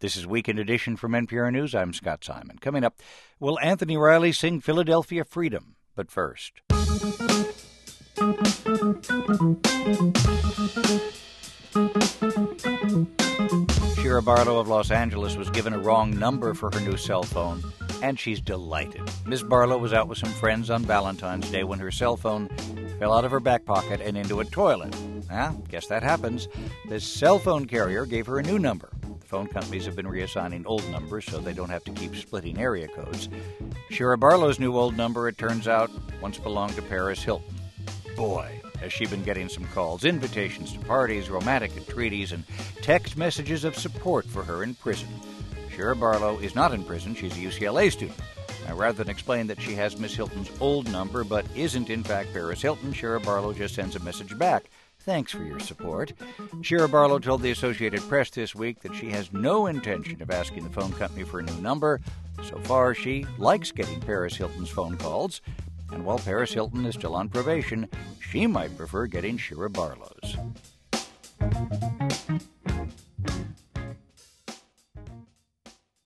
This is Weekend Edition from NPR News. I'm Scott Simon. Coming up, will Anthony Riley sing Philadelphia Freedom? But first. Shira Barlow of Los Angeles was given a wrong number for her new cell phone, and she's delighted. Ms. Barlow was out with some friends on Valentine's Day when her cell phone fell out of her back pocket and into a toilet. Guess that happens. The cell phone carrier gave her a new number. Phone companies have been reassigning old numbers so they don't have to keep splitting area codes. Shira Barlow's new old number, it turns out, once belonged to Paris Hilton. Boy, has she been getting some calls, invitations to parties, romantic entreaties, and text messages of support for her in prison. Shira Barlow is not in prison. She's a UCLA student. Now, rather than explain that she has Miss Hilton's old number but isn't in fact Paris Hilton, Shira Barlow just sends a message back. Thanks for your support. Shira Barlow told the Associated Press this week that she has no intention of asking the phone company for a new number. So far, she likes getting Paris Hilton's phone calls. And while Paris Hilton is still on probation, she might prefer getting Shira Barlow's.